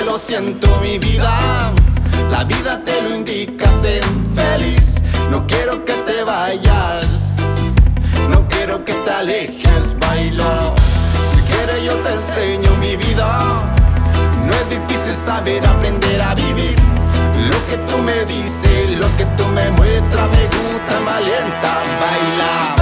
lo siento mi vida, la vida te lo indica, sé feliz. No quiero que te vayas, no quiero que te alejes, bailo. Si quieres yo te enseño mi vida, no es difícil saber aprender a vivir. Lo que tú me dices, lo que tú me muestras me gusta, me alienta, baila.